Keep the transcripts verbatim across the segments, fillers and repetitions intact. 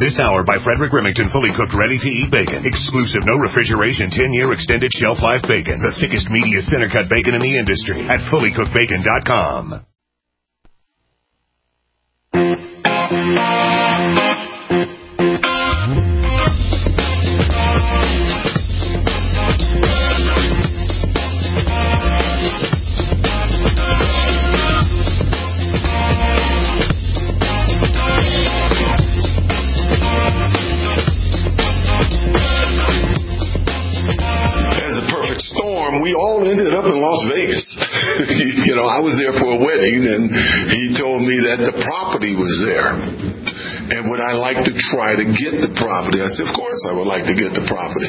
This hour by Frederick Remington, fully cooked, ready-to-eat bacon. Exclusive, no refrigeration, ten-year extended shelf life bacon. The thickest, meatiest, center-cut bacon in the industry at fully cooked bacon dot com. We all ended up in Las Vegas. You know, I was there for a wedding, and he told me that the property was there. And would I like to try to get the property? I said, of course I would like to get the property.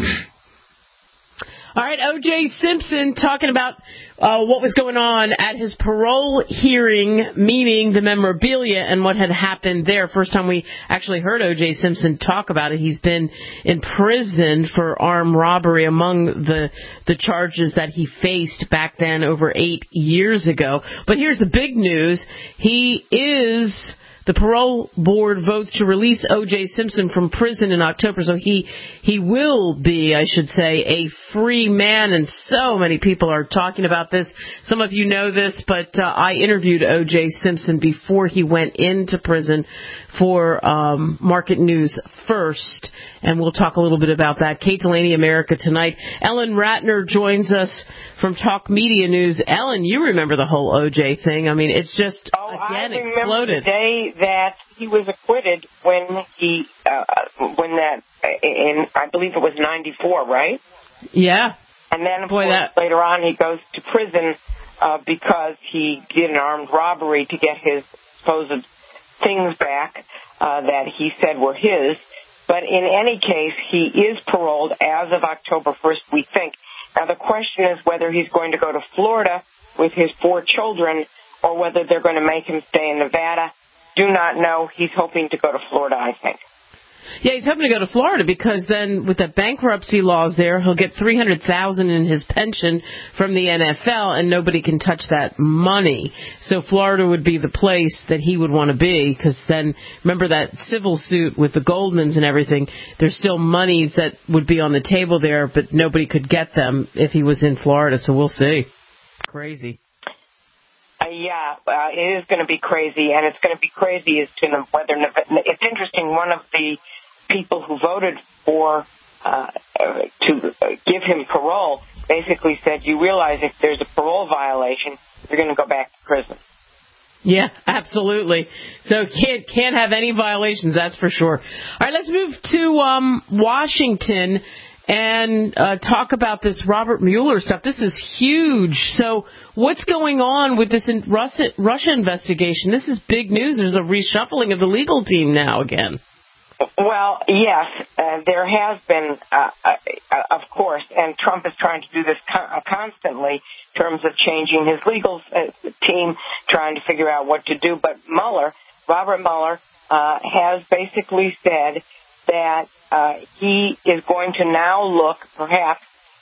All right, O J. Simpson talking about uh, what was going on at his parole hearing, meaning the memorabilia and what had happened there. First time we actually heard O J. Simpson talk about it. He's been in prison for armed robbery among the the charges that he faced back then over eight years ago. But here's the big news. He is... The parole board votes to release O J. Simpson from prison in October, so he he will be, I should say, a free man, and so many people are talking about this. Some of you know this, but uh, I interviewed O J. Simpson before he went into prison for um, Market News First, and we'll talk a little bit about that. Kate Delaney, America Tonight. Ellen Ratner joins us from Talk Media News. Ellen, you remember the whole O J thing. I mean, it's just, oh, again, I remember exploded. The day that he was acquitted when he, uh, when that, in, I believe it was ninety-four, right? Yeah. And then, of Boy, course, that... later on he goes to prison uh, because he did an armed robbery to get his supposed things back uh, that he said were his. But in any case, he is paroled as of October first, we think. Now, the question is whether he's going to go to Florida with his four children or whether they're going to make him stay in Nevada. Do not know. He's hoping to go to Florida, I think. Yeah, he's hoping to go to Florida because then with the bankruptcy laws there, he'll get three hundred thousand dollars in his pension from the N F L, and nobody can touch that money. So Florida would be the place that he would want to be because then, remember that civil suit with the Goldmans and everything, there's still monies that would be on the table there, but nobody could get them if he was in Florida. So we'll see. Crazy. Uh, yeah, uh, it is going to be crazy, and it's going to be crazy as to whether it's interesting. One of the people who voted for uh, to give him parole basically said, "You realize if there's a parole violation, you're going to go back to prison." Yeah, absolutely. So can't can't have any violations, that's for sure. All right, let's move to um, Washington and uh, talk about this Robert Mueller stuff. This is huge. So what's going on with this in Russia, Russia investigation? This is big news. There's a reshuffling of the legal team now again. Well, yes, uh, there has been, uh, uh, of course, and Trump is trying to do this con- constantly in terms of changing his legal uh, team, trying to figure out what to do. But Mueller, Robert Mueller, uh, has basically said that uh, he is going to now look, perhaps,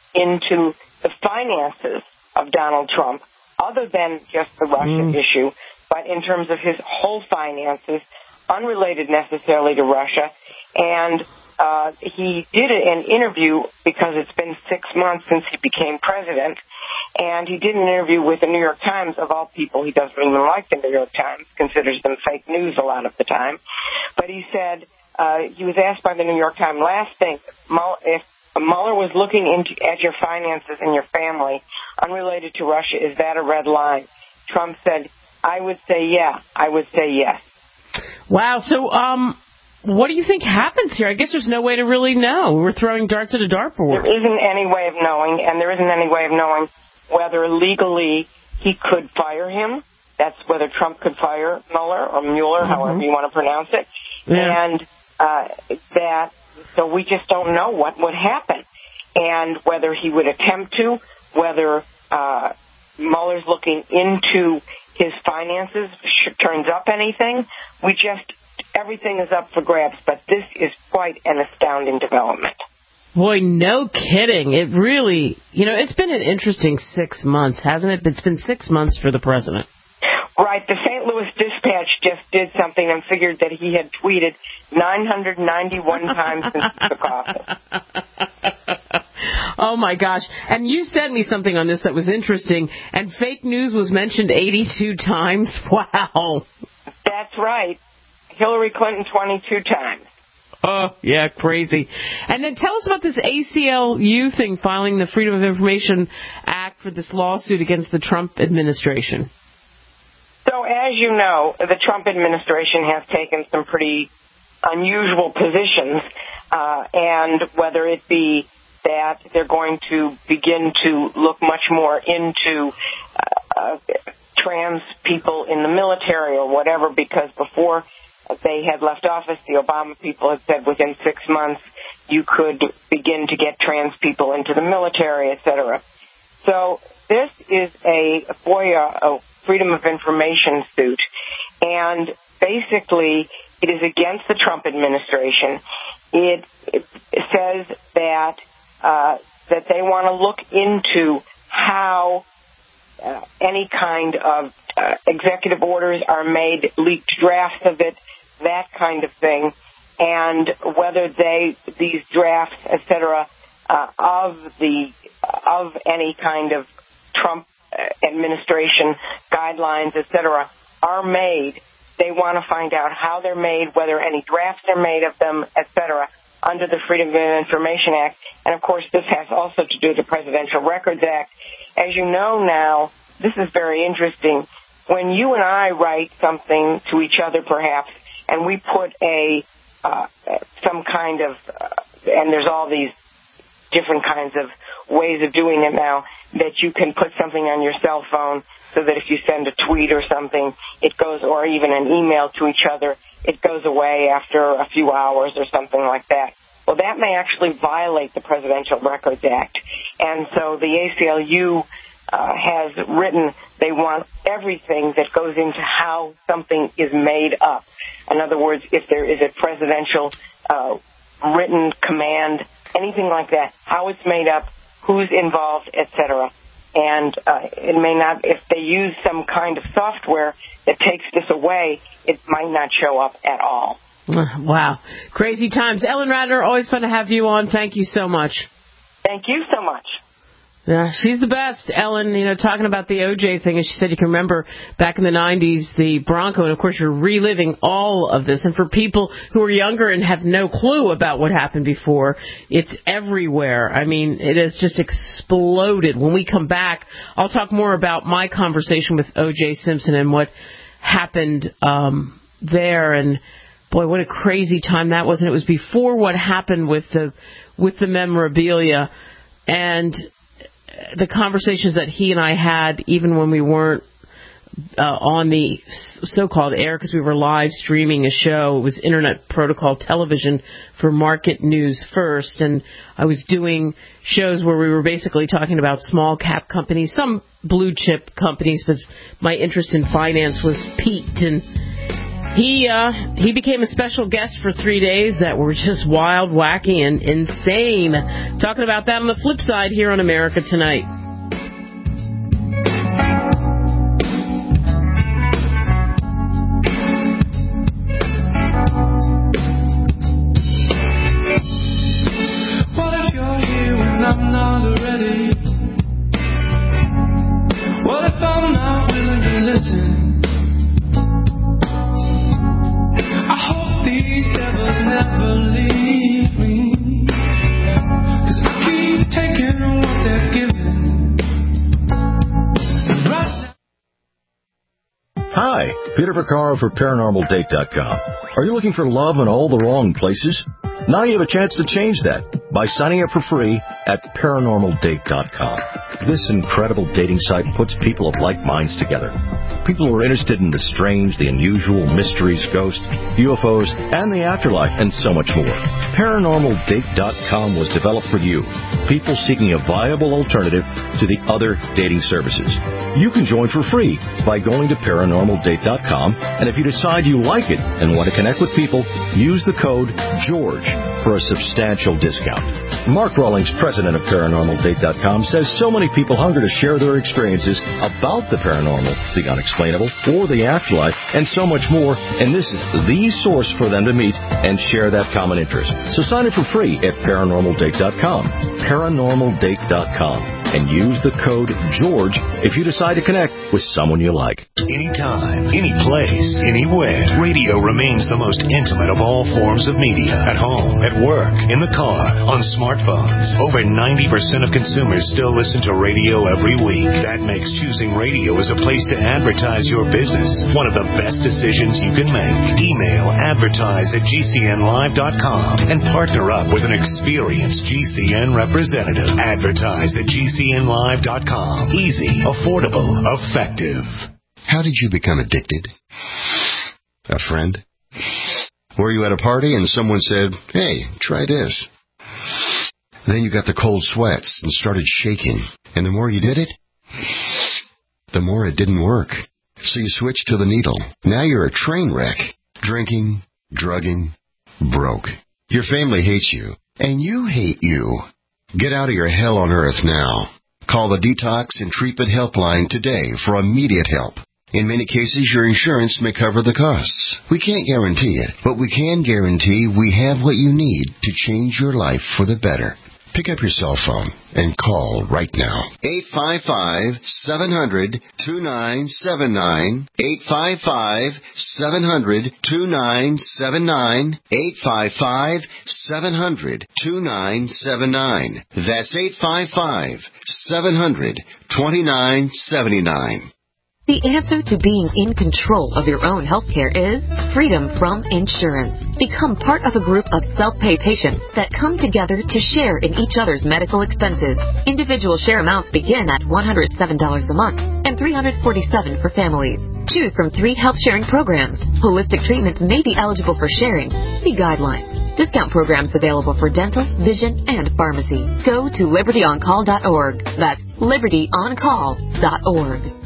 into the finances of Donald Trump, other than just the Russia mm. issue, but in terms of his whole finances, unrelated necessarily to Russia. And uh, he did an interview because it's been six months since he became president, and he did an interview with the New York Times, of all people. He doesn't even like the New York Times, considers them fake news a lot of the time. But he said, uh, he was asked by the New York Times, last thing, if Mueller was looking into at your finances and your family, unrelated to Russia, is that a red line? Trump said, I would say yeah, I would say yes. Wow, so um, what do you think happens here? I guess there's no way to really know. We're throwing darts at a dartboard. There isn't any way of knowing, and there isn't any way of knowing whether legally he could fire him. That's whether Trump could fire Mueller or Mueller, mm-hmm. however you want to pronounce it. Yeah. And uh, that, so we just don't know what would happen, and whether he would attempt to, whether uh, Mueller's looking into his finances turns up anything. We just, everything is up for grabs, but this is quite an astounding development. Boy, no kidding. It really, you know, it's been an interesting six months, hasn't it? It's been six months for the president. Right. The Saint Louis Dispatch just did something and figured that he had tweeted nine hundred ninety-one times since he took office. Oh, my gosh. And you sent me something on this that was interesting, and fake news was mentioned eighty-two times. Wow. That's right. Hillary Clinton twenty-two times. Oh, yeah, crazy. And then tell us about this A C L U thing, filing the Freedom of Information Act for this lawsuit against the Trump administration. So, as you know, the Trump administration has taken some pretty unusual positions, uh, and whether it be that they're going to begin to look much more into uh, uh, trans people in the military or whatever, because before they had left office, the Obama people had said within six months you could begin to get trans people into the military, et cetera. So this is a FOIA, a Freedom of Information suit, and basically it is against the Trump administration. It, it says that uh, that they want to look into how uh, any kind of uh, executive orders are made, leaked drafts of it, that kind of thing, and whether they these drafts, et cetera, uh, of the of any kind of Trump administration guidelines, et cetera, are made. They want to find out how they're made, whether any drafts are made of them, et cetera, under the Freedom of Information Act. And, of course, this has also to do with the Presidential Records Act. As you know now, this is very interesting. When you and I write something to each other, perhaps, and we put a uh, some kind of, uh, and there's all these different kinds of ways of doing it now, that you can put something on your cell phone so that if you send a tweet or something, it goes, or even an email to each other, it goes away after a few hours or something like that. Well, that may actually violate the Presidential Records Act. And so the A C L U uh, has written they want everything that goes into how something is made up. In other words, if there is a presidential uh, written command, anything like that, how it's made up, who's involved, et cetera. And uh, it may not, if they use some kind of software that takes this away, it might not show up at all. Wow. Crazy times. Ellen Ratner, always fun to have you on. Thank you so much. Thank you so much. Yeah, she's the best, Ellen. You know, talking about the O J thing, as she said, you can remember back in the nineties, the Bronco, and of course you're reliving all of this. And for people who are younger and have no clue about what happened before, it's everywhere. I mean, it has just exploded. When we come back, I'll talk more about my conversation with O J Simpson and what happened um, there. And boy, what a crazy time that was. And it was before what happened with the with the memorabilia and the conversations that he and I had, even when we weren't uh, on the so-called air, because we were live streaming a show. It was Internet Protocol Television for Market News First, and I was doing shows where we were basically talking about small cap companies, some blue chip companies, but my interest in finance was piqued, and He uh, he became a special guest for three days that were just wild, wacky, and insane. Talking about that on the flip side here on America Tonight. What if you're here when I'm not already? What if I'm not willing to listen? These devils never leave me, 'cause I keep taking what they're giving. Right now. Hi, Peter Vaccaro for Paranormal Date dot com. Are you looking for love in all the wrong places? Now you have a chance to change that by signing up for free at Paranormal Date dot com. This incredible dating site puts people of like minds together. People who are interested in the strange, the unusual, mysteries, ghosts, U F Os, and the afterlife, and so much more. Paranormal Date dot com was developed for you, people seeking a viable alternative to the other dating services. You can join for free by going to Paranormal Date dot com, and if you decide you like it and want to connect with people, use the code GEORGE for a substantial discount. Mark Rawlings, president of Paranormal Date dot com, says so many people hunger to share their experiences about the paranormal, the unexplainable, or the afterlife, and so much more, and this is the source for them to meet and share that common interest. So sign up for free at Paranormal Date dot com, Paranormal Date dot com, and use the code GEORGE if you decide to connect with someone you like. Anytime, any place, anywhere, radio remains the most intimate of all forms of media. At home, at work, in the car, on smartphones. Over ninety percent of consumers still listen to radio every week. That makes choosing radio as a place to advertise your business one of the best decisions you can make. Email advertise at G C N live dot com and partner up with an experienced G C N representative. Advertise at G C N live dot com. Easy, affordable, effective. How did you become addicted? A friend? Were you at a party and someone said, hey, try this? Then you got the cold sweats and started shaking. And the more you did it, the more it didn't work. So you switched to the needle. Now you're a train wreck. Drinking, drugging, broke. Your family hates you. And you hate you. Get out of your hell on earth now. Call the Detox and Treatment Helpline today for immediate help. In many cases, your insurance may cover the costs. We can't guarantee it, but we can guarantee we have what you need to change your life for the better. Pick up your cell phone and call right now. eight five five, seven hundred, two nine seven nine. eight five five, seven hundred, two nine seven nine. eight five five, seven hundred, two nine seven nine. That's eight five five, seven hundred, two nine seven nine. The answer to being in control of your own health care is freedom from insurance. Become part of a group of self-pay patients that come together to share in each other's medical expenses. Individual share amounts begin at one hundred seven dollars a month and three hundred forty-seven dollars for families. Choose from three health sharing programs. Holistic treatments may be eligible for sharing. See guidelines. Discount programs available for dental, vision, and pharmacy. Go to liberty on call dot org. That's liberty on call dot org.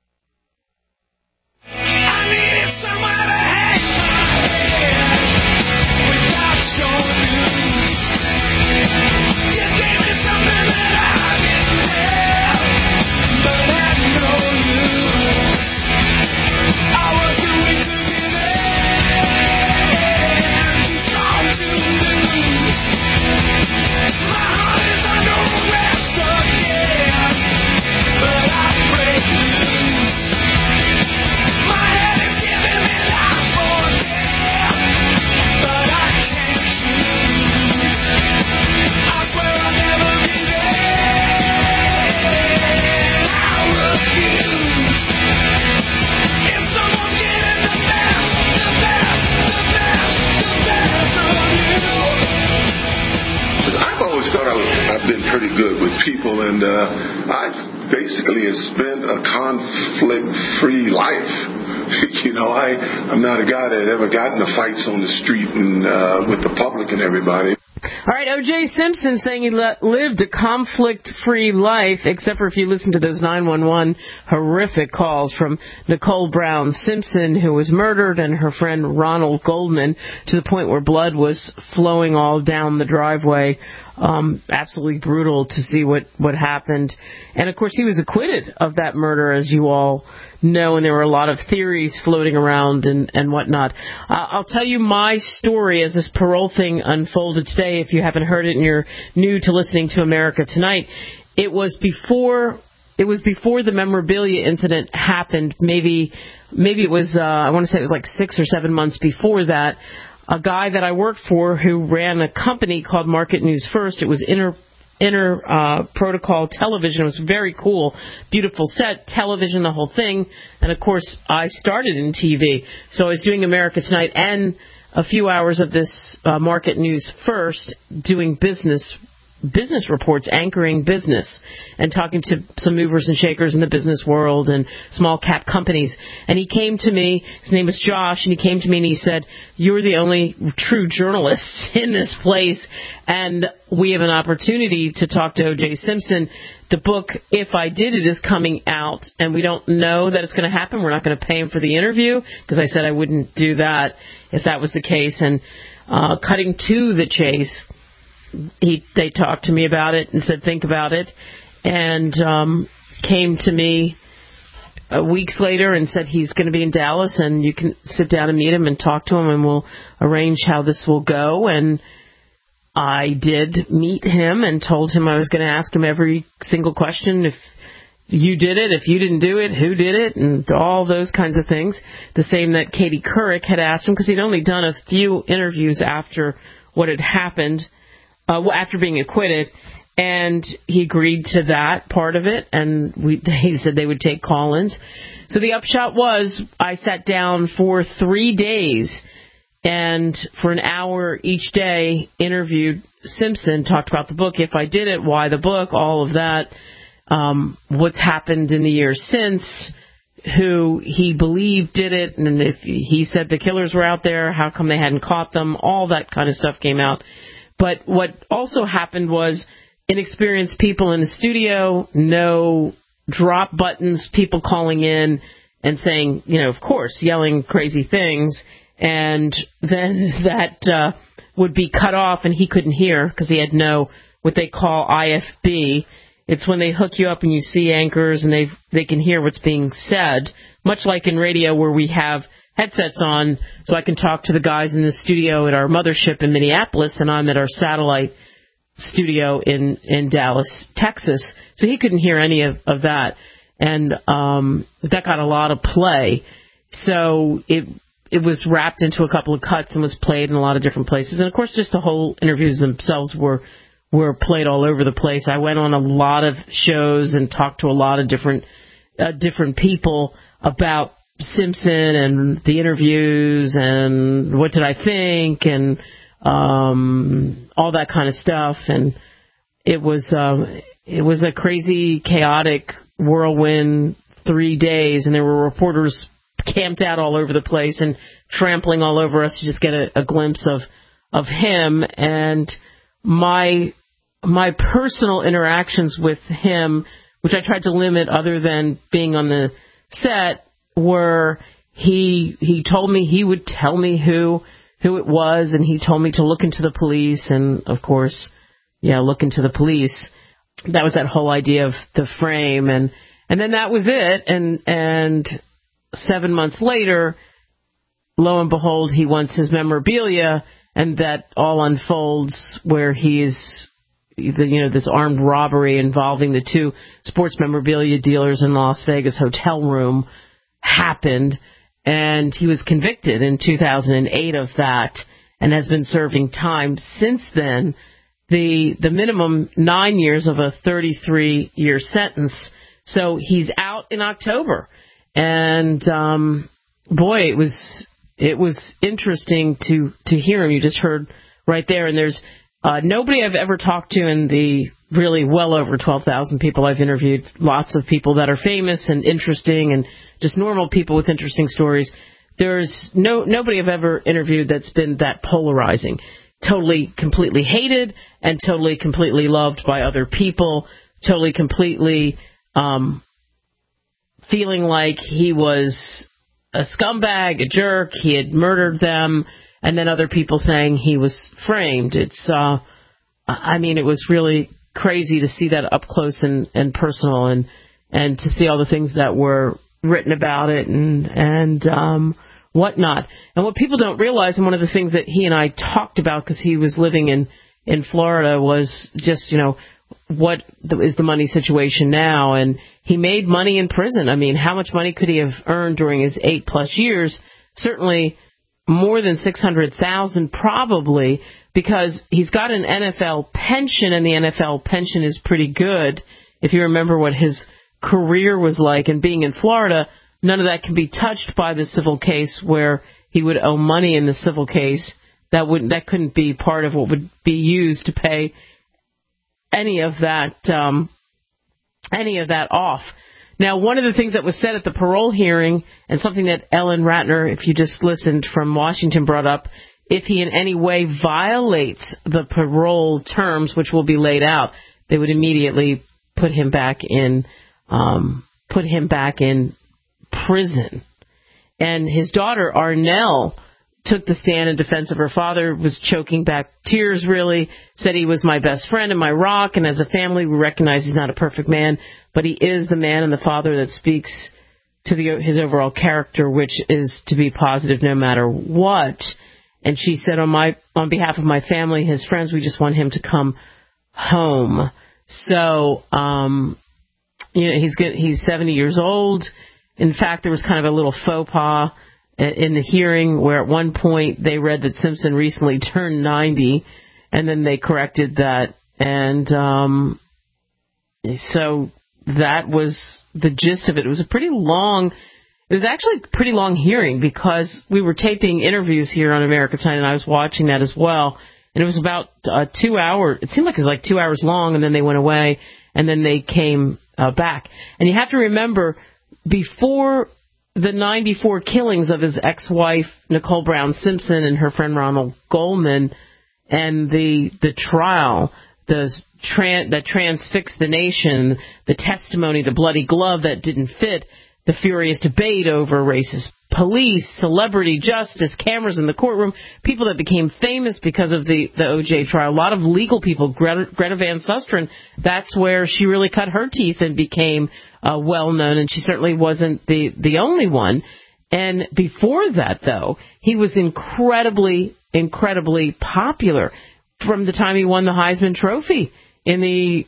Pretty good with people, and uh, I basically have spent a conflict-free life. You know, I, I'm not a guy that ever got into fights on the street and uh, with the public and everybody. All right, O J. Simpson saying he le- lived a conflict-free life, except for if you listen to those nine one one horrific calls from Nicole Brown Simpson, who was murdered, and her friend Ronald Goldman, to the point where blood was flowing all down the driveway. Um, absolutely brutal to see what, what happened. And, of course, he was acquitted of that murder, as you all know, and there were a lot of theories floating around and, and whatnot. Uh, I'll tell you my story as this parole thing unfolded today. If you haven't heard it and you're new to listening to America Tonight, it was before it was before the memorabilia incident happened. Maybe maybe it was, uh, I want to say it was like six or seven months before that. A guy that I worked for who ran a company called Market News First. It was Inter Inter uh, Protocol Television. It was very cool, beautiful set, television, the whole thing. And, of course, I started in T V. So I was doing America Tonight and a few hours of this uh, Market News First, doing business business reports, anchoring business, and talking to some movers and shakers in the business world and small cap companies. And he came to me, his name was Josh, and he came to me and he said, you're the only true journalist in this place, and we have an opportunity to talk to O J. Simpson. The book, If I Did It, is coming out, and we don't know that it's going to happen. We're not going to pay him for the interview, because I said I wouldn't do that if that was the case. And uh, cutting to the chase, he they talked to me about it and said, think about it, and um, came to me uh, weeks later and said he's going to be in Dallas and you can sit down and meet him and talk to him and we'll arrange how this will go. And I did meet him and told him I was going to ask him every single question. If you did it, if you didn't do it, who did it, and all those kinds of things. The same that Katie Couric had asked him, because he'd only done a few interviews after what had happened, uh, after being acquitted, and he agreed to that part of it, and we, he said they would take call-ins. So the upshot was I sat down for three days and for an hour each day interviewed Simpson, talked about the book, if I did it, why the book, all of that. Um, what's happened in the years since, who he believed did it, and if he said the killers were out there, how come they hadn't caught them, all that kind of stuff came out. But what also happened was inexperienced people in the studio, no drop buttons, people calling in and saying, you know, of course, yelling crazy things, and then that uh, would be cut off and he couldn't hear because he had no, what they call I F B. It's when they hook you up and you see anchors and they they can hear what's being said, much like in radio where we have headsets on so I can talk to the guys in the studio at our mothership in Minneapolis and I'm at our satellite studio in, in Dallas, Texas. So he couldn't hear any of, of that. And um, that got a lot of play. So it it was wrapped into a couple of cuts and was played in a lot of different places. And, of course, just the whole interviews themselves were were played all over the place. I went on a lot of shows and talked to a lot of different uh, different people about Simpson and the interviews and what did I think and um, all that kind of stuff. And it was um, it was a crazy, chaotic whirlwind three days, and there were reporters camped out all over the place and trampling all over us to just get a, a glimpse of of him. And my my personal interactions with him, which I tried to limit other than being on the set, were he he told me he would tell me who who it was, and he told me to look into the police, and of course, yeah, look into the police. That was that whole idea of the frame, and and then that was it. And and seven months later, lo and behold, he wants his memorabilia, and that all unfolds where he's, you know, this armed robbery involving the two sports memorabilia dealers in Las Vegas hotel room happened, and he was convicted in two thousand eight of that and has been serving time since then. The the minimum nine years of a thirty-three year sentence. So he's out in October, and um, boy, it was it was interesting to to hear him. You just heard right there, and there's uh, nobody I've ever talked to in the really well over twelve thousand people I've interviewed. Lots of people that are famous and interesting, and just normal people with interesting stories. There's no nobody I've ever interviewed that's been that polarizing. Totally, completely hated, and totally, completely loved by other people. Totally, completely um, feeling like he was a scumbag, a jerk, he had murdered them, and then other people saying he was framed. It's, uh, I mean, it was really crazy to see that up close and, and personal, and and to see all the things that were written about it, and and um, whatnot. And what people don't realize, and one of the things that he and I talked about, because he was living in, in Florida, was just, you know, what is the money situation now? And he made money in prison. I mean, how much money could he have earned during his eight plus years? Certainly more than six hundred thousand dollars probably, because he's got an N F L pension, and the N F L pension is pretty good. If you remember what his career was like, and being in Florida, none of that can be touched by the civil case, where he would owe money in the civil case. That wouldn't, that couldn't be part of what would be used to pay any of that, um, any of that off. Now, one of the things that was said at the parole hearing, and something that Ellen Ratner, if you just listened from Washington, brought up, if he in any way violates the parole terms, which will be laid out, they would immediately put him back in, um, put him back in prison. And his daughter, Arnell, took the stand in defense of her father, was choking back tears, really, said he was my best friend and my rock, and as a family we recognize he's not a perfect man, but he is the man and the father that speaks to the, his overall character, which is to be positive no matter what. And she said, on my on behalf of my family, his friends, we just want him to come home. So, um, you know, he's good, he's seventy years old. In fact, there was kind of a little faux pas in the hearing where at one point they read that Simpson recently turned ninety, and then they corrected that. And um, so that was the gist of it. It was a pretty long It was actually a pretty long hearing because we were taping interviews here on America Tonight, and I was watching that as well. And it was about uh, two hours. It seemed like it was like two hours long, and then they went away, and then they came uh, back. And you have to remember, before the ninety-four killings of his ex-wife, Nicole Brown Simpson, and her friend Ronald Goldman, and the the trial, the tran- that transfixed the nation, the testimony, the bloody glove that didn't fit, the furious debate over racist police, celebrity justice, cameras in the courtroom, people that became famous because of the, the O J trial, a lot of legal people, Greta, Greta Van Susteren, that's where she really cut her teeth and became uh, well-known, and she certainly wasn't the, the only one. And before that, though, he was incredibly, incredibly popular from the time he won the Heisman Trophy in the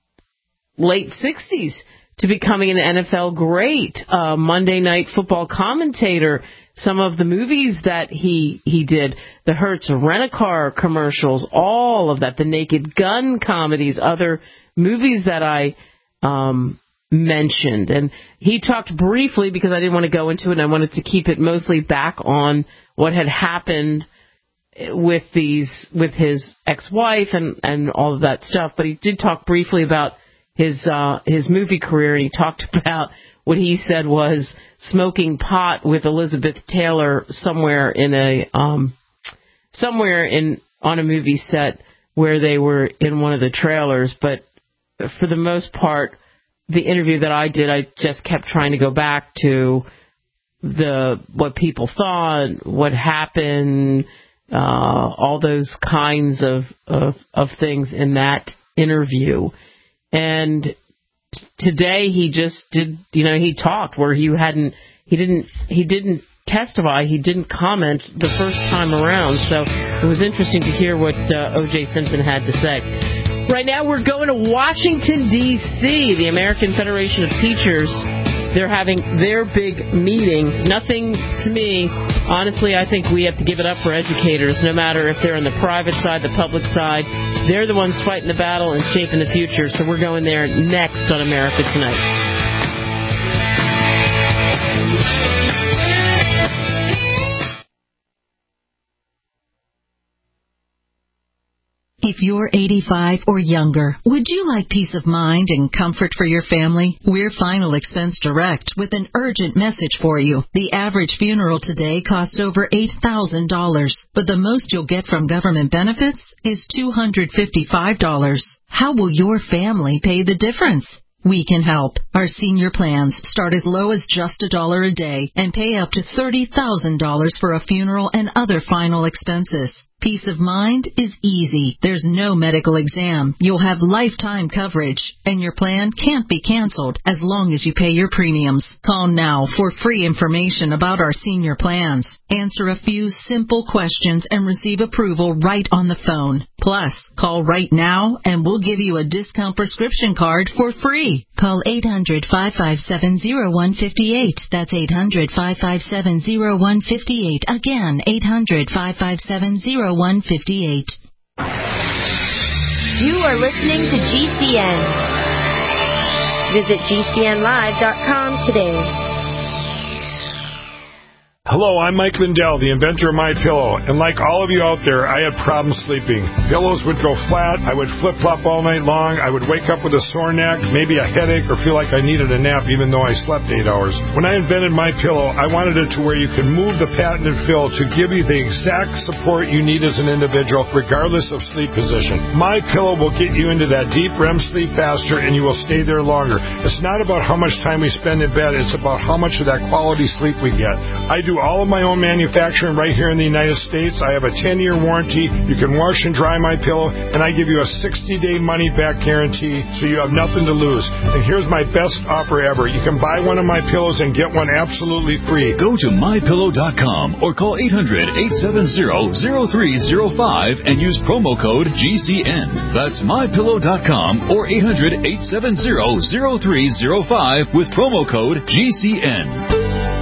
late sixties. To becoming an N F L great, uh, Monday Night Football commentator, some of the movies that he he did, the Hertz Rent-A-Car commercials, all of that, the Naked Gun comedies, other movies that I um, mentioned. And he talked briefly, because I didn't want to go into it, and I wanted to keep it mostly back on what had happened with these with his ex-wife and, and all of that stuff. But he did talk briefly about his uh, his movie career. He talked about what he said was smoking pot with Elizabeth Taylor somewhere in a um, somewhere in on a movie set where they were in one of the trailers. But for the most part, the interview that I did, I just kept trying to go back to the what people thought, what happened, uh, all those kinds of, of of things in that interview. And today he just did, you know, he talked where he hadn't, he didn't, he didn't testify, he didn't comment the first time around. So it was interesting to hear what uh, O J Simpson had to say. Right now we're going to Washington, D C, the American Federation of Teachers. They're having their big meeting. Nothing to me, honestly, I think we have to give it up for educators, no matter if they're on the private side, the public side. They're the ones fighting the battle and shaping the future. So we're going there next on America Tonight. If you're eighty-five or younger, would you like peace of mind and comfort for your family? We're Final Expense Direct with an urgent message for you. The average funeral today costs over eight thousand dollars, but the most you'll get from government benefits is two hundred fifty-five dollars. How will your family pay the difference? We can help. Our senior plans start as low as just a dollar a day and pay up to thirty thousand dollars for a funeral and other final expenses. Peace of mind is easy. There's no medical exam. You'll have lifetime coverage, and your plan can't be canceled as long as you pay your premiums. Call now for free information about our senior plans. Answer a few simple questions and receive approval right on the phone. Plus, call right now and we'll give you a discount prescription card for free. Call eight hundred, five five seven, zero one five eight. That's eight hundred, five five seven, zero one five eight. Again, eight hundred, five five seven, zero one five eight. You are listening to G C N. Visit G C N live dot com today. Hello, I'm Mike Lindell, the inventor of MyPillow, and like all of you out there, I had problems sleeping. Pillows would go flat, I would flip-flop all night long, I would wake up with a sore neck, maybe a headache, or feel like I needed a nap even though I slept eight hours. When I invented MyPillow, I wanted it to where you could move the patented fill to give you the exact support you need as an individual, regardless of sleep position. MyPillow will get you into that deep R E M sleep faster, and you will stay there longer. It's not about how much time we spend in bed, it's about how much of that quality sleep we get. I do do all of my own manufacturing right here in the United States. I have a ten-year warranty. You can wash and dry my pillow, and I give you a sixty-day money-back guarantee, so you have nothing to lose. And here's my best offer ever. You can buy one of my pillows and get one absolutely free. Go to my pillow dot com or call eight hundred, eight seven zero, zero three zero five and use promo code G C N. That's my pillow dot com or eight hundred, eight seven zero, zero three zero five with promo code G C N.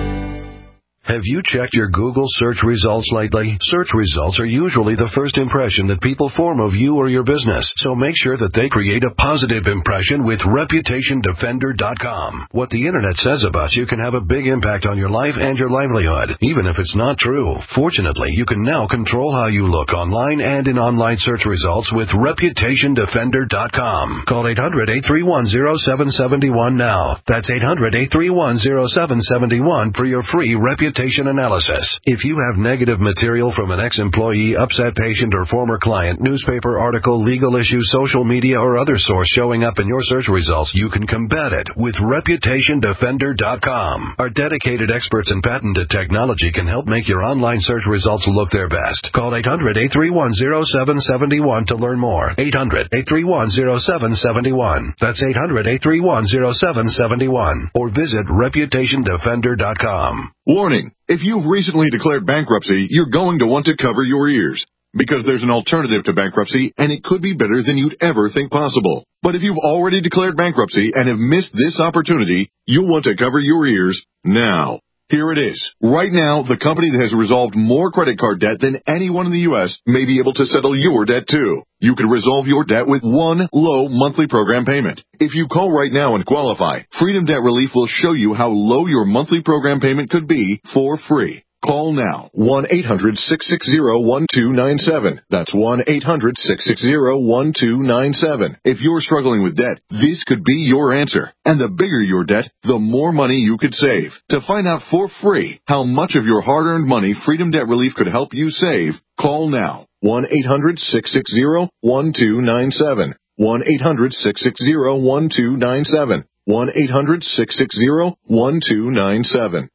Have you checked your Google search results lately? Search results are usually the first impression that people form of you or your business, so make sure that they create a positive impression with reputation defender dot com. What the Internet says about you can have a big impact on your life and your livelihood, even if it's not true. Fortunately, you can now control how you look online and in online search results with reputation defender dot com. Call eight hundred, eight three one, zero seven seven one now. That's eight hundred, eight three one, zero seven seven one for your free reputation analysis. If you have negative material from an ex-employee, upset patient, or former client, newspaper article, legal issue, social media, or other source showing up in your search results, you can combat it with reputation defender dot com. Our dedicated experts in patented technology can help make your online search results look their best. Call eight hundred, eight three one, zero seven seven one to learn more. eight hundred, eight three one, zero seven seven one. That's eight hundred, eight three one, zero seven seven one. Or visit reputation defender dot com. Warning. If you've recently declared bankruptcy, you're going to want to cover your ears, because there's an alternative to bankruptcy, and it could be better than you'd ever think possible. But if you've already declared bankruptcy and have missed this opportunity, you'll want to cover your ears now. Here it is. Right now, the company that has resolved more credit card debt than anyone in the U S may be able to settle your debt too. You can resolve your debt with one low monthly program payment. If you call right now and qualify, Freedom Debt Relief will show you how low your monthly program payment could be for free. Call now, one eight hundred, six six zero, one two nine seven. That's one eight hundred, six six zero, one two nine seven. If you're struggling with debt, this could be your answer. And the bigger your debt, the more money you could save. To find out for free how much of your hard-earned money Freedom Debt Relief could help you save, call now, one eight hundred, six six zero, one two nine seven. one eight hundred, six six zero, one two nine seven. one eight hundred, six six zero, one two nine seven.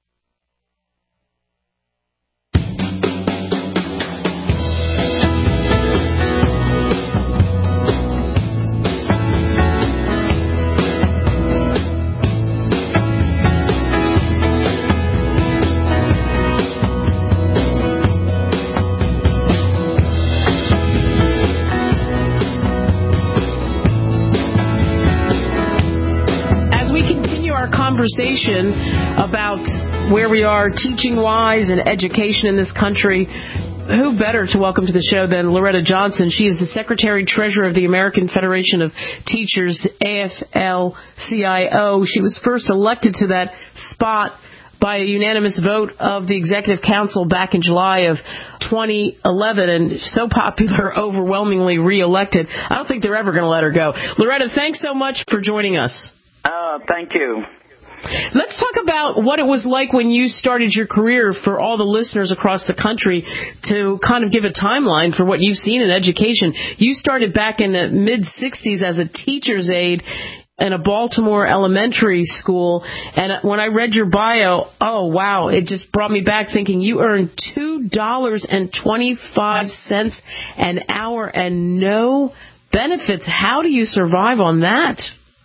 Conversation about where we are teaching-wise and education in this country, who better to welcome to the show than Loretta Johnson? She is the Secretary-Treasurer of the American Federation of Teachers, A F L C I O. She was first elected to that spot by a unanimous vote of the Executive Council back in July of twenty eleven, and so popular, overwhelmingly reelected. I don't think they're ever going to let her go. Loretta, thanks so much for joining us. Oh, thank you. Let's talk about what it was like when you started your career for all the listeners across the country, to kind of give a timeline for what you've seen in education. You started back in the mid-sixties as a teacher's aide in a Baltimore elementary school, and when I read your bio, oh, wow, it just brought me back thinking you earned two dollars and twenty-five cents an hour and no benefits. How do you survive on that?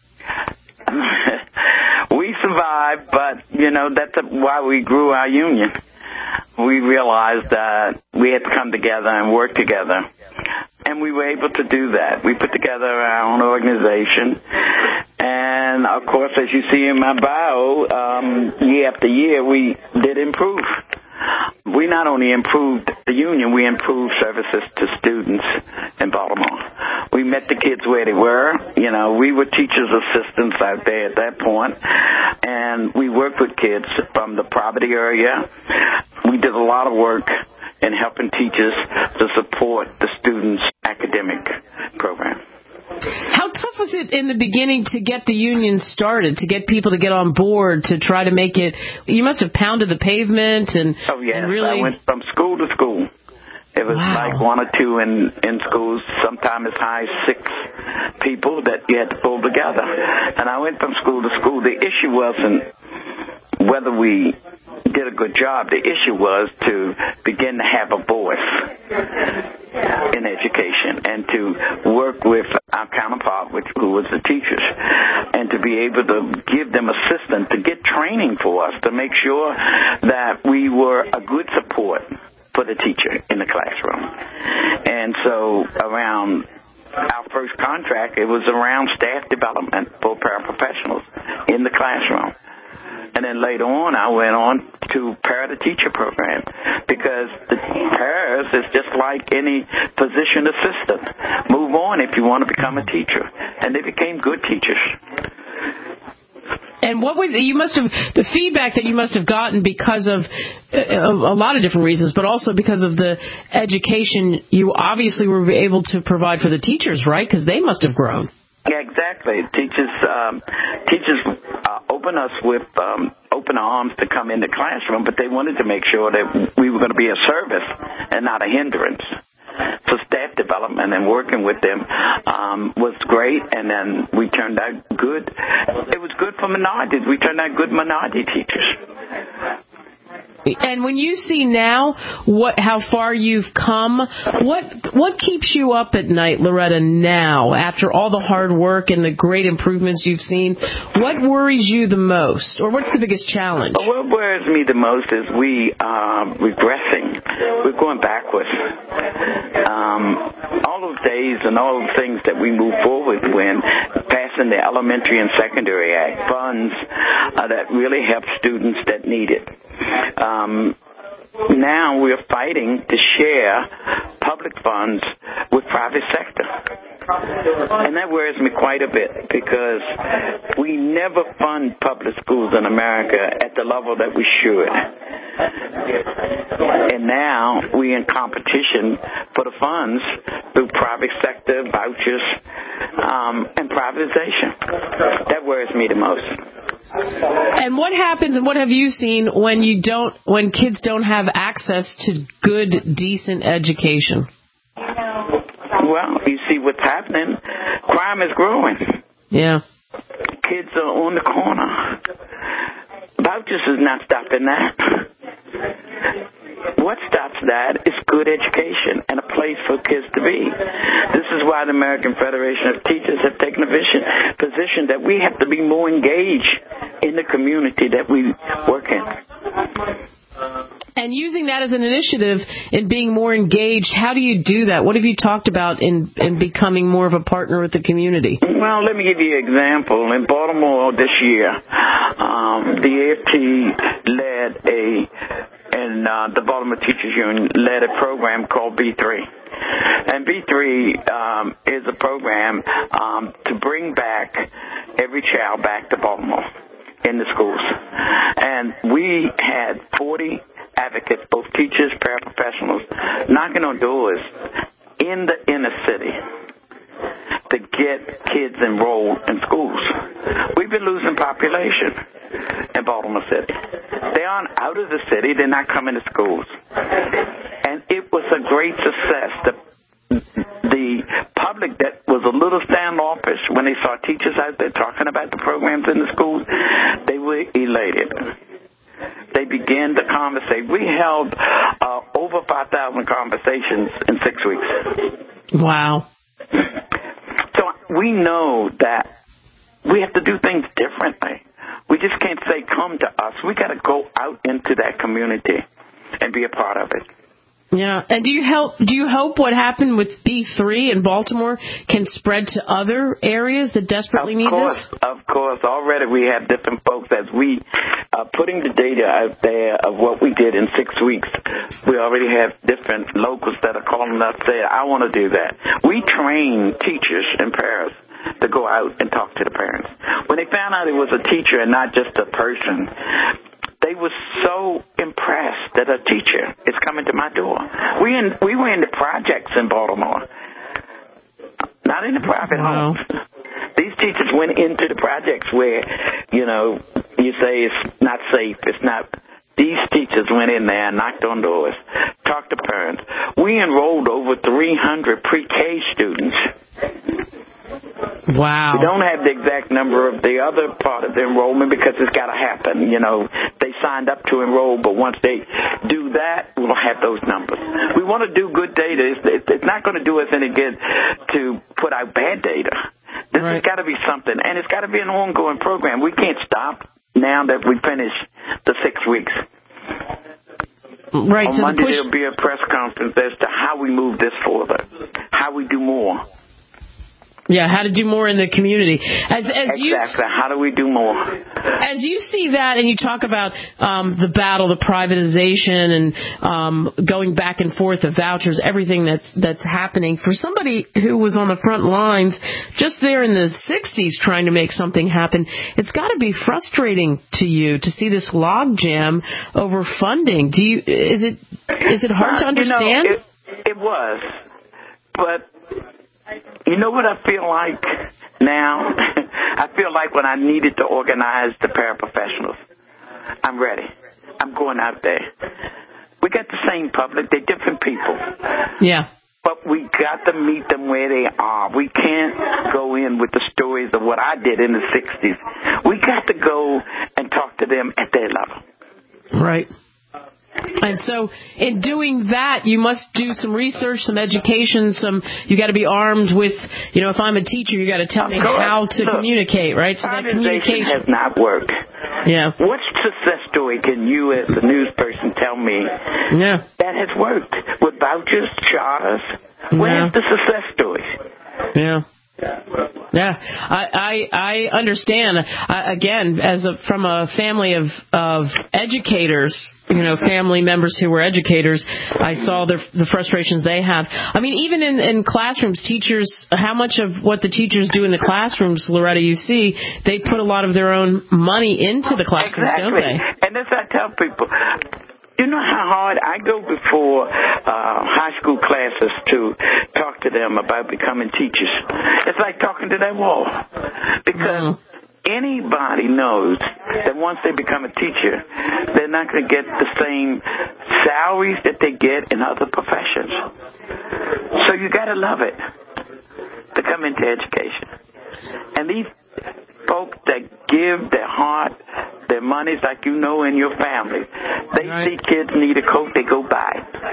We survived, but, you know, that's why we grew our union. We realized that we had to come together and work together. And we were able to do that. We put together our own organization. And, of course, as you see in my bio, um, year after year, we did improve. We not only improved the union, we improved services to students in Baltimore. We met the kids where they were. You know, we were teachers' assistants out there at that point, and we worked with kids from the poverty area. We did a lot of work in helping teachers to support the students' academic program. How tough was it in the beginning to get the union started, to get people to get on board, to try to make it? You must have pounded the pavement and, oh, yes. and really... I went from school to school. It was wow. like one or two in, in schools, sometimes as high as six people that you had to pull together. And I went from school to school. The issue wasn't whether we did a good job. The issue was to begin to have a voice in education and to work with our counterpart, which who was the teachers, and to be able to give them assistance, to get training for us, to make sure that we were a good support for the teacher in the classroom. And so around our first contract, it was around staff development for paraprofessionals in the classroom. And then later on, I went on to para-teacher program because the paras is just like any physician assistant. Move on if you want to become a teacher. And they became good teachers. And what was you must have the feedback that you must have gotten because of uh, a lot of different reasons, but also because of the education you obviously were able to provide for the teachers, right? Because they must have grown. Yeah, exactly. Teachers, um, teachers uh, open us with um, open arms to come in the classroom, but they wanted to make sure that we were going to be a service and not a hindrance. So staff development and working with them um, was great, and then we turned out good. It was good for minorities. We turned out good minority teachers. And when you see now what how far you've come, what what keeps you up at night, Loretta, now, after all the hard work and the great improvements you've seen? What worries you the most, or what's the biggest challenge? What worries me the most is we are regressing. We're going backwards. Um, all those days and all the things that we move forward when passing the Elementary and Secondary Act, funds uh, that really help students that need it. Um, now we're fighting to share public funds with private sector. And that worries me quite a bit because we never fund public schools in America at the level that we should. And now we're in competition for the funds through private sector, vouchers, um, and privatization. That worries me the most. And what happens, and what have you seen when you don't, when kids don't have access to good, decent education? Well, you see what's happening. Crime is growing. Yeah. Kids are on the corner. Vouchers is not stopping that. What stops that is good education and a place for kids to be. This is why the American Federation of Teachers have taken a vision, position that we have to be more engaged in the community that we work in. And using that as an initiative in being more engaged, how do you do that? What have you talked about in, in becoming more of a partner with the community? Well, let me give you an example. In Baltimore this year, um, the A F T led a and uh, the Baltimore Teachers Union led a program called B three. And B three um, is a program um, to bring back every child back to Baltimore in the schools. And we had forty advocates, both teachers, paraprofessionals, knocking on doors in the inner city to get kids enrolled in schools. We've been losing population in Baltimore City. They aren't out of the city. They're not coming to schools. And it was a great success. The, the public that was a little standoffish when they saw teachers out there talking about the programs in the schools, they were elated. They began to conversate. We held uh, over five thousand conversations in six weeks. Wow. So we know that we have to do things differently. We just can't say, come to us. We got to go out into that community and be a part of it. Yeah, and do you help? Do you hope what happened with B three in Baltimore can spread to other areas that desperately need this? Of course, of course. Already we have different folks as we are putting the data out there of what we did in six weeks. We already have different locals that are calling us saying, I want to do that. We train teachers and parents to go out and talk to the parents. When they found out it was a teacher and not just a person, they were so impressed that a teacher is coming to my door. We in, we were in the projects in Baltimore, not in the private wow. homes. These teachers went into the projects where, you know, you say it's not safe, it's not. These teachers went in there and knocked on doors, talked to parents. We enrolled over three hundred pre-K students. Wow. We don't have the exact number of the other part of the enrollment because it's got to happen. You know, they signed up to enroll, but once they do that, we'll have those numbers. We want to do good data. It's, it's not going to do us any good to put out bad data. This right. has got to be something, and it's got to be an ongoing program. We can't stop now that we finish the six weeks. Right. On so Monday, the push- there'll be a press conference as to how we move this forward, how we do more. Yeah, how to do more in the community. As, as exactly. You, how do we do more? As you see that, and you talk about um, the battle, the privatization, and um, going back and forth of vouchers, everything that's that's happening. For somebody who was on the front lines, just there in the sixties, trying to make something happen, it's got to be frustrating to you to see this logjam over funding. Do you? Is it is it hard to understand? You know, it, it was, but. You know what I feel like now? I feel like when I needed to organize the paraprofessionals. I'm ready. I'm going out there. We got the same public. They're different people. Yeah. But we got to meet them where they are. We can't go in with the stories of what I did in the sixties. We got to go and talk to them at their level. Right. And so in doing that, you must do some research, some education, some, you got to be armed with, you know, if I'm a teacher, you got to tell me how to Look, communicate, right? So that communication has not worked. Yeah. What success story can you as a news person tell me yeah. that has worked with vouchers, charters? Where's yeah. the success story? Yeah. Yeah, I I, I understand. I, again, as a, from a family of of educators, you know, family members who were educators, I saw the the frustrations they have. I mean, even in, in classrooms, teachers, how much of what the teachers do in the classrooms, Loretta, you see, they put a lot of their own money into the classrooms, exactly. don't they? And that's what I tell people. You know how hard I go before uh, high school classes to talk to them about becoming teachers. It's like talking to that wall. Because mm-hmm. anybody knows that once they become a teacher, they're not going to get the same salaries that they get in other professions. So you got to love it to come into education. And these folks that give their heart, their money, like you know in your family. They right. see kids need a coat, they go buy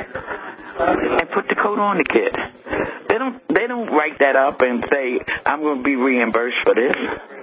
and put the coat on the kid. They don't they don't write that up and say, I'm going to be reimbursed for this.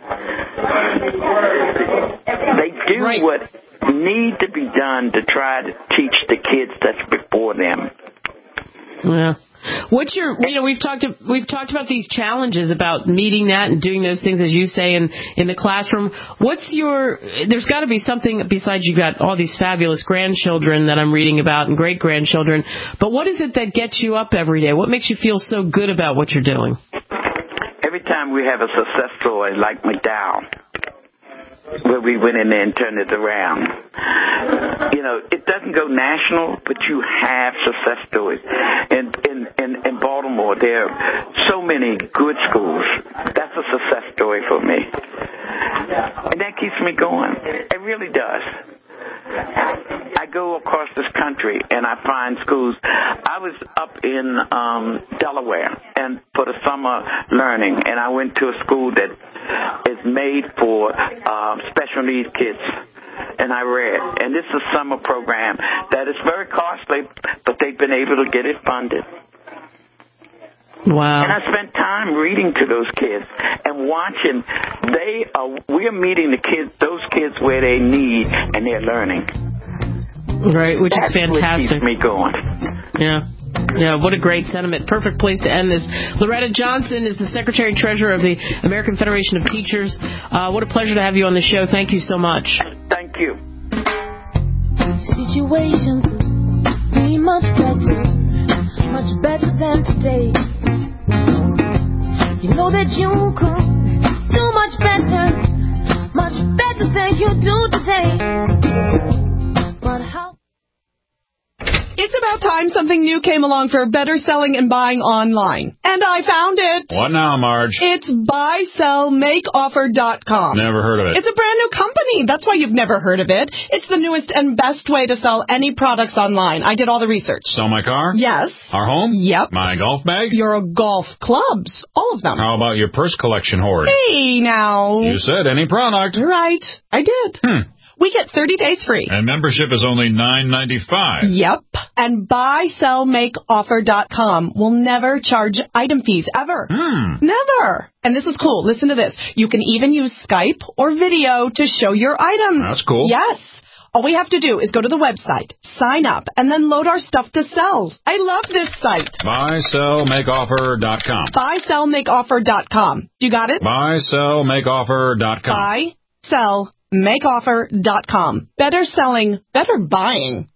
They do right. what need to be done to try to teach the kids that's before them. Yeah. What's your, you know, we've talked, we've talked about these challenges about meeting that and doing those things, as you say, in, in the classroom. What's your, there's got to be something besides you've got all these fabulous grandchildren that I'm reading about and great-grandchildren, but what is it that gets you up every day? What makes you feel so good about what you're doing? Every time we have a success story like McDowell, where we went in there and turned it around. You know, it doesn't go national, but you have success stories. In, in, in, in Baltimore, there are so many good schools. That's a success story for me. And that keeps me going. It really does. I go across this country and I find schools. I was up in um, Delaware and for the summer learning, and I went to a school that is made for um, special needs kids. And I read, and this is a summer program that is very costly, but they've been able to get it funded. Wow. And I spent time reading to those kids and watching. They are, we are meeting the kids, those kids where they need, and they're learning. Right, which That's is fantastic. What keeps me going. Yeah. Yeah, what a great sentiment. Perfect place to end this. Loretta Johnson is the Secretary-Treasurer of the American Federation of Teachers. Uh, what a pleasure to have you on the show. Thank you so much. Thank you. Situation be much better, much better than today. You know that you could do much better, much better than you do today. But how? It's about time something new came along for better selling and buying online. And I found it. What now, Marge? It's buy sell make offer dot com. Never heard of it. It's a brand new company. That's why you've never heard of it. It's the newest and best way to sell any products online. I did all the research. Sell my car? Yes. Our home? Yep. My golf bag? Your golf clubs. All of them. How about your purse collection hoard? Hey, now. You said any product. Right. I did. Hmm. we get thirty days free. And membership is only nine ninety-five. Yep. And buy sell make offer dot com will never charge item fees, ever. Hmm. Never. And this is cool. Listen to this. You can even use Skype or video to show your items. That's cool. Yes. All we have to do is go to the website, sign up, and then load our stuff to sell. I love this site. buy sell make offer dot com. buy sell make offer dot com. You got it? buy sell make offer dot com. buy sell make offer dot com. Better selling, better buying.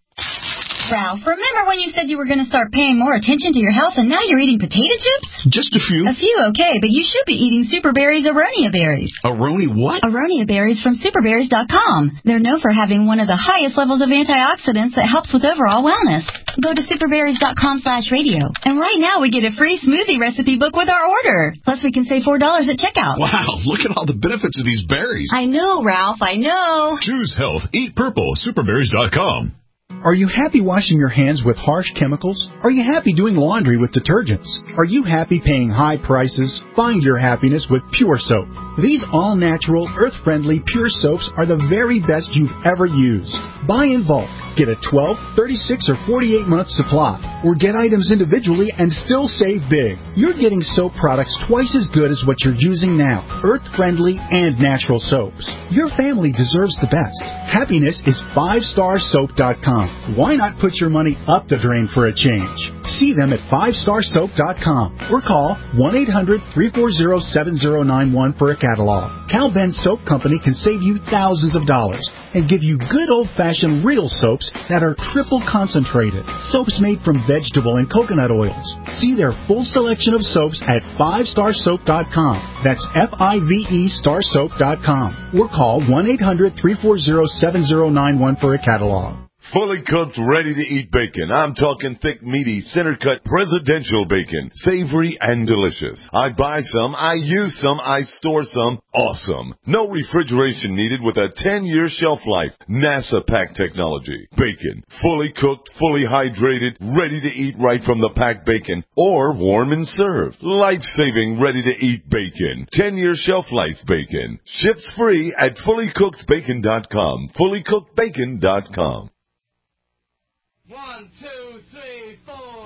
Ralph, remember when you said you were going to start paying more attention to your health and now you're eating potato chips? Just a few. A few, okay, but you should be eating Super Berries Aronia berries. Aroni what? Aronia berries from super berries dot com. They're known for having one of the highest levels of antioxidants that helps with overall wellness. Go to super berries dot com slash radio. And right now we get a free smoothie recipe book with our order. Plus we can save four dollars at checkout. Wow, look at all the benefits of these berries. I know, Ralph, I know. Choose health. Eat purple. super berries dot com. Are you happy washing your hands with harsh chemicals? Are you happy doing laundry with detergents? Are you happy paying high prices? Find your happiness with Pure Soap. These all-natural, earth-friendly Pure Soaps are the very best you've ever used. Buy in bulk. Get a twelve, thirty-six, or forty-eight month supply. Or get items individually and still save big. You're getting soap products twice as good as what you're using now. Earth-friendly and natural soaps. Your family deserves the best. Happiness is five star soap dot com. Why not put your money up the drain for a change? See them at five star soap dot com or call one eight hundred, three four zero, seven zero nine one for a catalog. Cal Ben Soap Company can save you thousands of dollars and give you good old-fashioned real soaps that are triple concentrated. Soaps made from vegetable and coconut oils. See their full selection of soaps at five star soap dot com. That's F I V E star soap dot com. Or call one eight hundred, three four zero, seven zero nine one for a catalog. Fully cooked, ready-to-eat bacon. I'm talking thick, meaty, center-cut, presidential bacon. Savory and delicious. I buy some, I use some, I store some. Awesome. No refrigeration needed with a ten-year shelf life. NASA pack technology. Bacon. Fully cooked, fully hydrated, ready to eat right from the packed bacon. Or warm and served. Life-saving, ready-to-eat bacon. ten-year shelf life bacon. Ships free at fully cooked bacon dot com. fully cooked bacon dot com. One, two, three, four.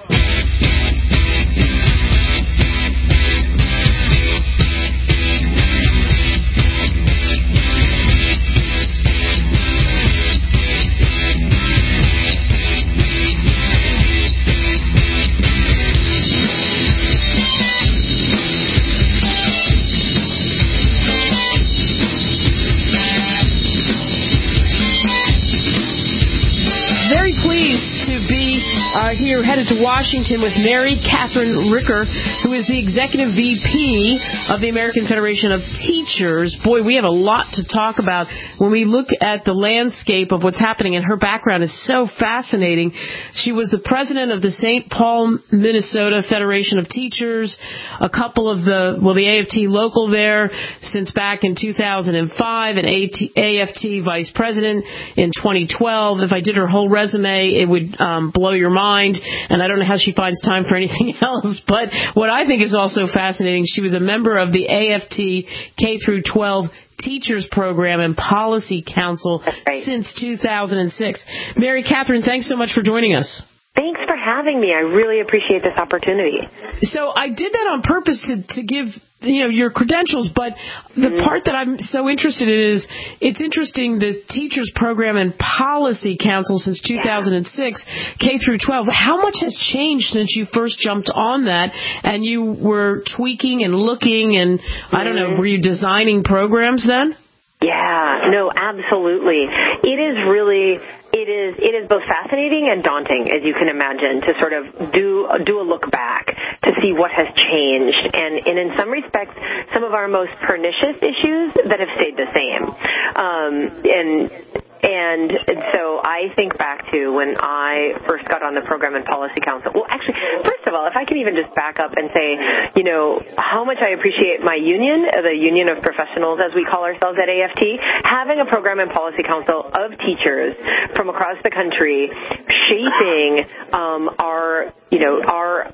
Very pleased to be uh, here, headed to Washington with Mary Catherine Ricker, who is the Executive V P of the American Federation of Teachers. Boy, we have a lot to talk about when we look at the landscape of what's happening, and her background is so fascinating. She was the president of the Saint Paul, Minnesota Federation of Teachers, a couple of the, well, the A F T local there since back in two thousand five, and A F T vice president in twenty twelve. If I did her whole resume, it would um, blow your mind, and I don't know how she finds time for anything else. But what I think is also fascinating, she was a member of the A F T K through twelve Teachers Program and Policy Council right. since two thousand six. Mary Catherine, thanks so much for joining us. Thanks for having me. I really appreciate this opportunity. So I did that on purpose to, to give, you know, your credentials, but the mm-hmm. part that I'm so interested in is it's interesting the Teachers Program and Policy Council since two thousand six, yeah. K through twelve. How much has changed since you first jumped on that and you were tweaking and looking and, mm-hmm. I don't know, were you designing programs then? Yeah, no, absolutely. It is really, it is, it is both fascinating and daunting, as you can imagine, to sort of do, do a look back to see what has changed. And, and in some respects, some of our most pernicious issues that have stayed the same. Um, and, And so I think back to when I first got on the Program and Policy Council. Well, actually, first of all, if I can even just back up and say, you know, how much I appreciate my union, the Union of Professionals, as we call ourselves at A F T, having a Program and Policy Council of teachers from across the country shaping um, our, you know, our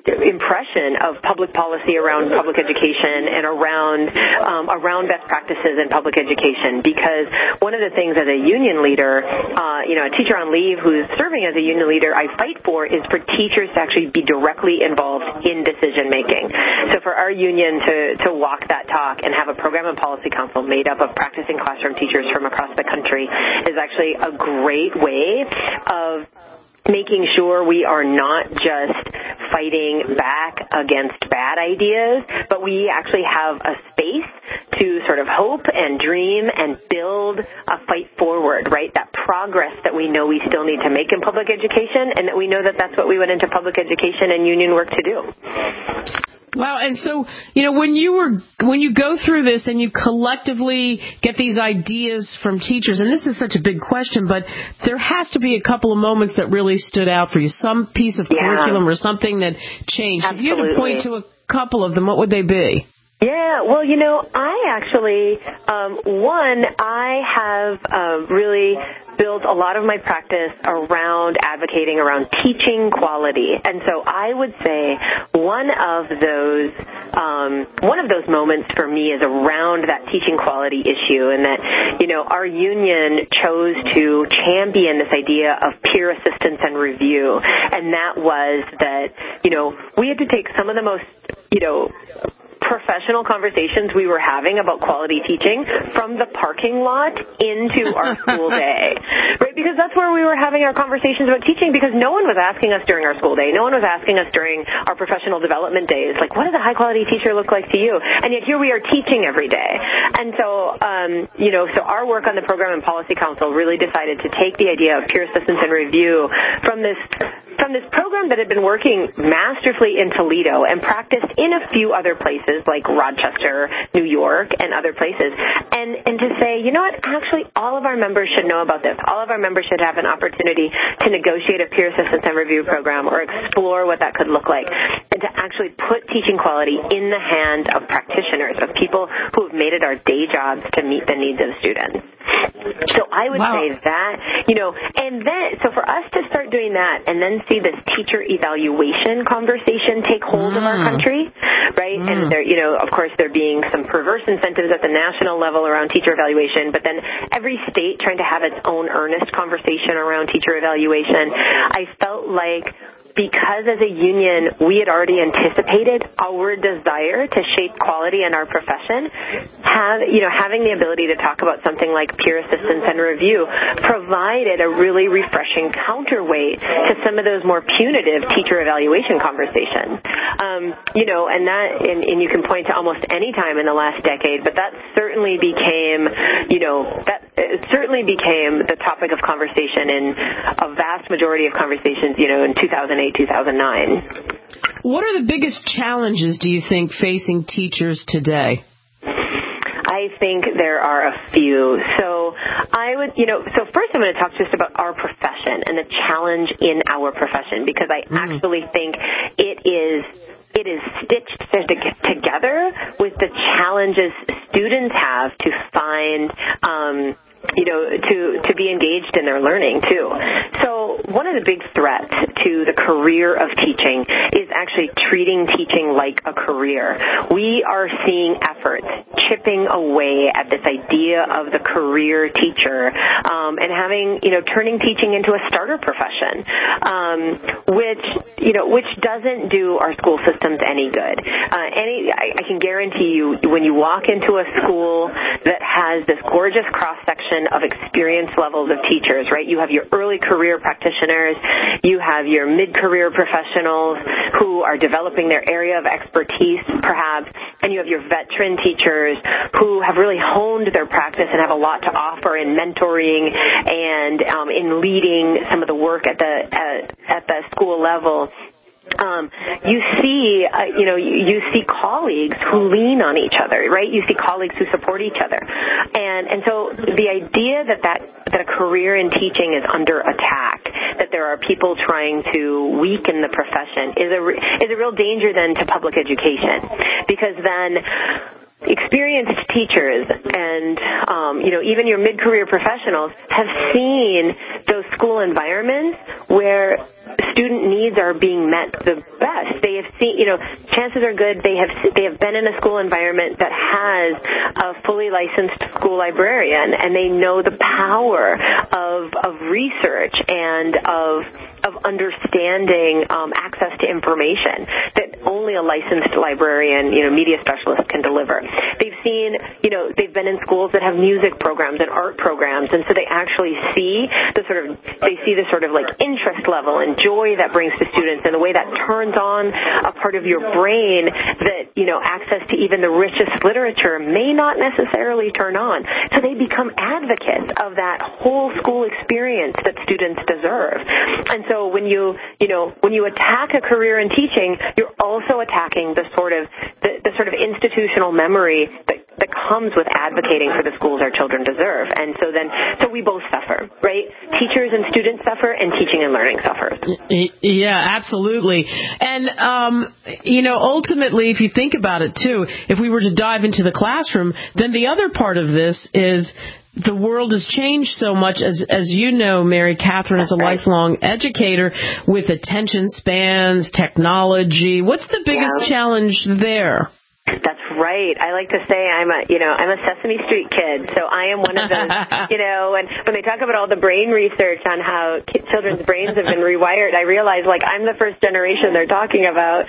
impression of public policy around public education and around um, around best practices in public education. Because one of the things as a union leader, uh, you know, a teacher on leave who's serving as a union leader, I fight for is for teachers to actually be directly involved in decision making. So for our union to to walk that talk and have a program and policy council made up of practicing classroom teachers from across the country is actually a great way of making sure we are not just fighting back against bad ideas, but we actually have a space to sort of hope and dream and build a fight forward, right? That progress that we know we still need to make in public education, and that we know that that's what we went into public education and union work to do. Wow, and so, you know, when you were, when you go through this and you collectively get these ideas from teachers, and this is such a big question, but there has to be a couple of moments that really stood out for you, some piece of yeah. curriculum or something that changed. Absolutely. If you had to point to a couple of them, what would they be? Yeah, well, you know, I actually, um, one, I have uh, really built a lot of my practice around advocating around teaching quality. And so I would say one of those, um, one of those moments for me is around that teaching quality issue, and that, you know, our union chose to champion this idea of peer assistance and review. And that was that, you know, we had to take some of the most, you know, professional conversations we were having about quality teaching from the parking lot into our school day, right? Because that's where we were having our conversations about teaching, because no one was asking us during our school day. No one was asking us during our professional development days, like, what does a high-quality teacher look like to you? And yet here we are teaching every day. And so, um, you know, so our work on the Program and Policy Council really decided to take the idea of peer assistance and review from this from this program that had been working masterfully in Toledo and practiced in a few other places like Rochester, New York, and other places, and, and to say, you know what, actually all of our members should know about this. All of our members should have an opportunity to negotiate a peer assistance and review program or explore what that could look like, and to actually put teaching quality in the hands of practitioners, of people who have made it our day jobs to meet the needs of students. So I would wow. say that, you know, and then, so for us to start doing that and then see this teacher evaluation conversation take hold mm. of our country, right? Mm. And there, you know, of course, there being some perverse incentives at the national level around teacher evaluation, but then every state trying to have its own earnest conversation around teacher evaluation. I felt like because as a union we had already anticipated our desire to shape quality in our profession, have, you know, having the ability to talk about something like peer assistance and review provided a really refreshing counterweight to some of those more punitive teacher evaluation conversations. Um, you know, and that, and, and you can point to almost any time in the last decade, but that certainly became, you know, that it certainly became the topic of conversation in a vast majority of conversations, you know, in two thousand eight, two thousand nine. What are the biggest challenges, do you think, facing teachers today? I think there are a few. So I would, you know, so first I'm going to talk just about our profession and the challenge in our profession, because I mm. actually think it is it is stitched together with the challenges students have to find, um, you know, to, to be engaged in their learning, too. So one of the big threats to the career of teaching is actually treating teaching like a career. We are seeing efforts chipping away at this idea of the career teacher, um, and having, you know, turning teaching into a starter profession, um, which, you know, which doesn't do our school systems any good. Uh, any, I, I can guarantee you, when you walk into a school that has this gorgeous cross-section of experience levels of teachers, right? You have your early career practitioners, you have your mid-career professionals who are developing their area of expertise, perhaps, and you have your veteran teachers who have really honed their practice and have a lot to offer in mentoring and um, in leading some of the work at the at, at the school level. Um, you see, uh, you know, you, you see colleagues who lean on each other, right? You see colleagues who support each other, and and so the idea that that that a career in teaching is under attack, that there are people trying to weaken the profession, is a is a real danger then to public education, because then experienced teachers and, um, you know, even your mid-career professionals have seen those school environments where student needs are being met the best. They have seen, you know, chances are good they have they have been in a school environment that has a fully licensed school librarian, and they know the power of of research and of of understanding um, access to information that only a licensed librarian, you know, media specialist can deliver. They've seen, you know, they've been in schools that have music programs and art programs, and so they actually see the sort of, they see the sort of like interest level and joy that brings to students and the way that turns on a part of your brain that, you know, access to even the richest literature may not necessarily turn on. So they become advocates of that whole school experience that students deserve. And so when you, you know, when you attack a career in teaching, you're also attacking the sort of the, the sort of institutional memory that, that comes with advocating for the schools our children deserve. And so then, so we both suffer, right? Teachers and students suffer, and teaching and learning suffers. Yeah, absolutely. And, um, you know, ultimately, if you think about it, too, if we were to dive into the classroom, then the other part of this is the world has changed so much, as as you know, Mary Catherine, as a lifelong educator, with attention spans, technology. What's the biggest yeah. challenge there? That's right. I like to say I'm a, you know, I'm a Sesame Street kid, so I am one of those, you know, and when they talk about all the brain research on how children's brains have been rewired, I realize, like, I'm the first generation they're talking about.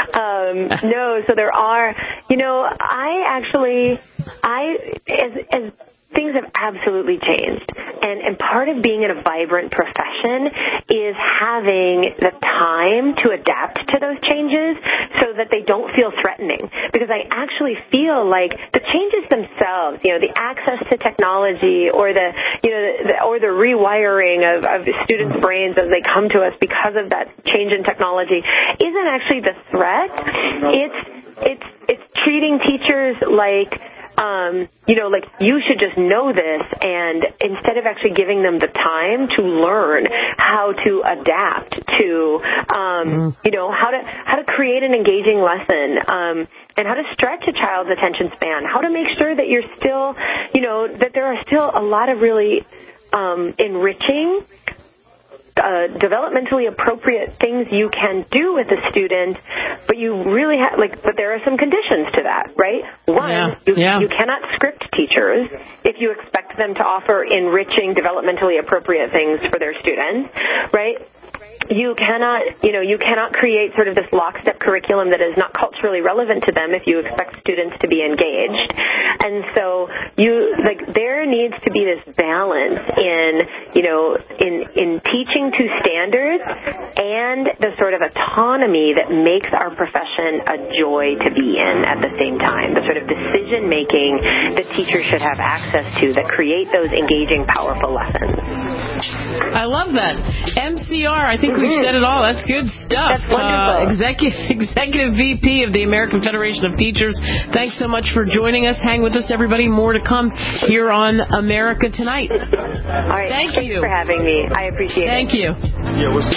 Um, no, so there are, you know, I actually, I, as, as things have absolutely changed. And, and part of being in a vibrant profession is having the time to adapt to those changes so that they don't feel threatening. Because I actually feel like the changes themselves, you know, the access to technology or the, you know, the, or the rewiring of, of students' brains as they come to us because of that change in technology isn't actually the threat. It's, it's, it's treating teachers like, Um, you know, like, you should just know this, and instead of actually giving them the time to learn how to adapt to, um, you know, how to how to create an engaging lesson, um, and how to stretch a child's attention span, how to make sure that you're still, you know, that there are still a lot of really um, enriching, Uh, developmentally appropriate things you can do with a student, but you really have, like, but there are some conditions to that, right? One, yeah. You, Yeah. you cannot script teachers if you expect them to offer enriching, developmentally appropriate things for their students, right? You cannot, you know, you cannot create sort of this lockstep curriculum that is not culturally relevant to them if you expect students to be engaged. And so you, like, there needs to be this balance in, you know, in, in teaching to standards and the sort of autonomy that makes our profession a joy to be in at the same time, the sort of decision making that teachers should have access to that create those engaging, powerful lessons. I love that. M C R, I think we've said it all. That's good stuff. That's wonderful. Uh, executive, executive V P of the American Federation of Teachers. Thanks so much for joining us. Hang with us, everybody. More to come here on America Tonight. All right. Thank Thanks you for having me. I appreciate Thank it. you. Yeah, what's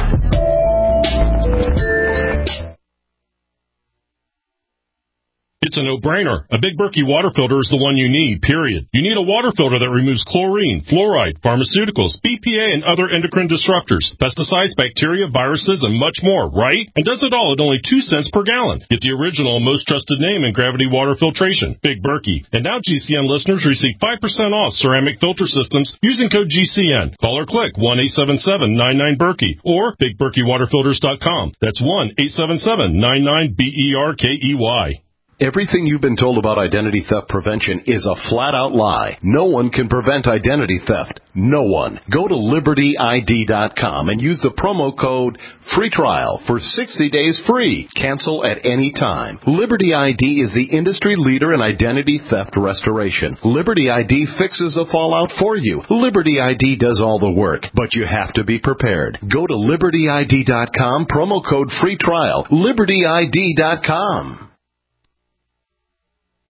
It's a no-brainer. A Big Berkey water filter is the one you need, period. You need a water filter that removes chlorine, fluoride, pharmaceuticals, B P A, and other endocrine disruptors, pesticides, bacteria, viruses, and much more, right? And does it all at only two cents per gallon. Get the original, most trusted name in gravity water filtration, Big Berkey. And now G C N listeners receive five percent off ceramic filter systems using code G C N. Call or click one eight seven seven nine nine Berkey or big berkey water filters dot com. That's one eight seven seven nine nine B E R K E Y. Everything you've been told about identity theft prevention is a flat-out lie. No one can prevent identity theft. No one. Go to liberty I D dot com and use the promo code free trial for sixty days free. Cancel at any time. Liberty I D is the industry leader in identity theft restoration. Liberty I D fixes the fallout for you. Liberty I D does all the work, but you have to be prepared. Go to liberty I D dot com, promo code free trial. liberty I D dot com.